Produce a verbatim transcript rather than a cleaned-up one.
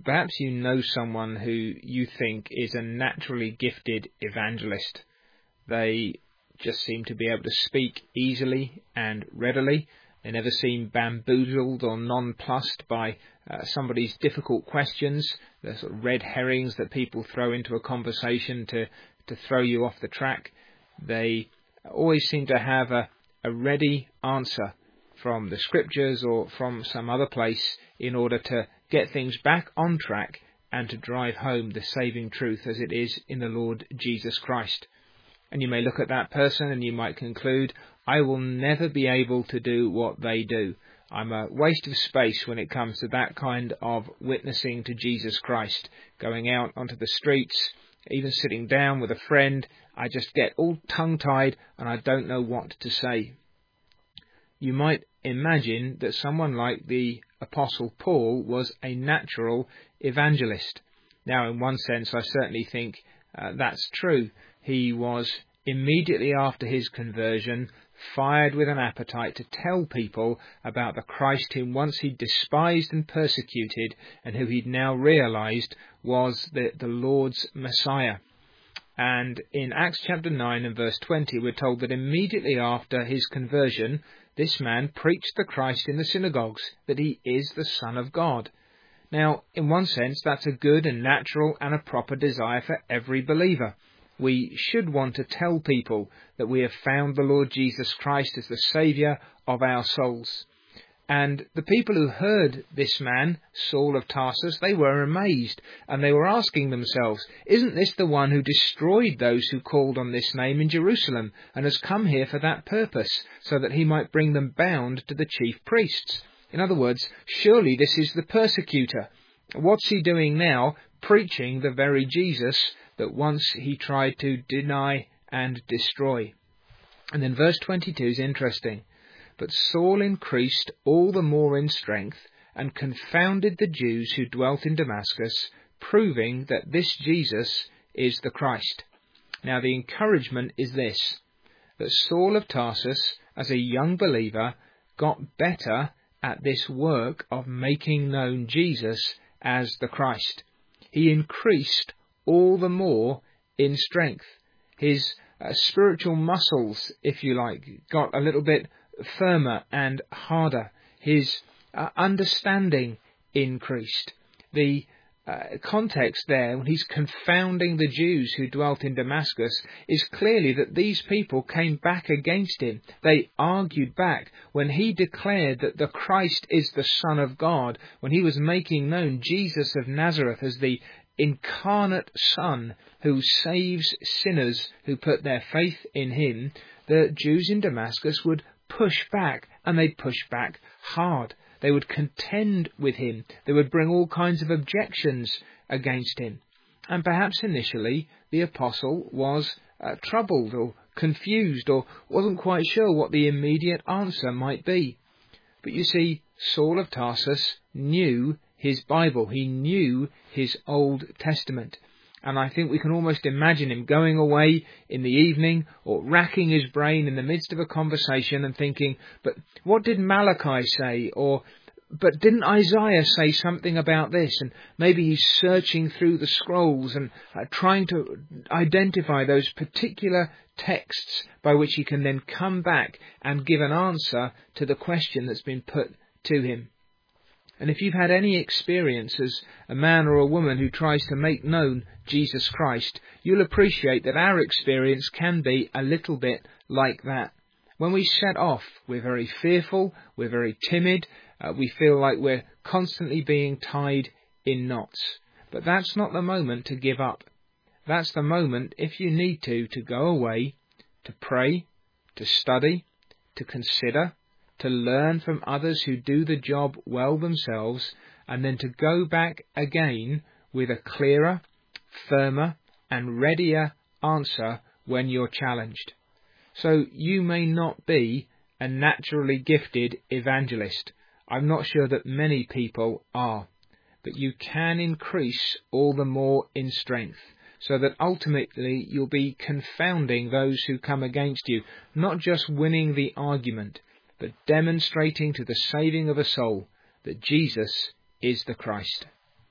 Perhaps you know someone who you think is a naturally gifted evangelist. They just seem to be able to speak easily and readily. They never seem bamboozled or nonplussed by uh, somebody's difficult questions, the sort of red herrings that people throw into a conversation to, to throw you off the track. They always seem to have a, a ready answer from the scriptures or from some other place in order to get things back on track and to drive home the saving truth as it is in the Lord Jesus Christ. And you may look at that person and you might conclude, I will never be able to do what they do. I'm a waste of space when it comes to that kind of witnessing to Jesus Christ. Going out onto the streets, even sitting down with a friend, I just get all tongue-tied and I don't know what to say. You might imagine that someone like the Apostle Paul was a natural evangelist. Now, in one sense, I certainly think uh, that's true. He was, immediately after his conversion, fired with an appetite to tell people about the Christ whom once he'd despised and persecuted and who he'd now realized was the, the Lord's Messiah. And in Acts chapter nine and verse twenty, we're told that immediately after his conversion, this man preached the Christ in the synagogues, that he is the Son of God. Now, in one sense, that's a good and natural and a proper desire for every believer. We should want to tell people that we have found the Lord Jesus Christ as the Saviour of our souls. And the people who heard this man, Saul of Tarsus, they were amazed, and they were asking themselves, isn't this the one who destroyed those who called on this name in Jerusalem, and has come here for that purpose, so that he might bring them bound to the chief priests? In other words, surely this is the persecutor. What's he doing now, preaching the very Jesus that once he tried to deny and destroy? And then verse twenty-two is interesting. But Saul increased all the more in strength and confounded the Jews who dwelt in Damascus, proving that this Jesus is the Christ. Now the encouragement is this, that Saul of Tarsus, as a young believer, got better at this work of making known Jesus as the Christ. He increased all the more in strength. His uh, spiritual muscles, if you like, got a little bit firmer and harder. His uh, understanding increased. The uh, context there, when he's confounding the Jews who dwelt in Damascus, is clearly that these people came back against him. They argued back when he declared that the Christ is the Son of God, when he was making known Jesus of Nazareth as the incarnate Son who saves sinners who put their faith in him. The Jews in Damascus would push back, and they'd push back hard. They would contend with him. They would bring all kinds of objections against him. And perhaps initially the apostle was uh, troubled or confused or wasn't quite sure what the immediate answer might be. But you see, Saul of Tarsus knew his Bible. He knew his Old Testament. And I think we can almost imagine him going away in the evening or racking his brain in the midst of a conversation and thinking, but what did Malachi say? Or, but didn't Isaiah say something about this? And maybe he's searching through the scrolls and uh, trying to identify those particular texts by which he can then come back and give an answer to the question that's been put to him. And if you've had any experience as a man or a woman who tries to make known Jesus Christ, you'll appreciate that our experience can be a little bit like that. When we set off, we're very fearful, we're very timid, uh, we feel like we're constantly being tied in knots. But that's not the moment to give up. That's the moment, if you need to, to go away, to pray, to study, to consider, to learn from others who do the job well themselves, and then to go back again with a clearer, firmer and readier answer when you're challenged. So you may not be a naturally gifted evangelist. I'm not sure that many people are, but you can increase all the more in strength, so that ultimately you'll be confounding those who come against you, not just winning the argument, but demonstrating to the saving of a soul that Jesus is the Christ.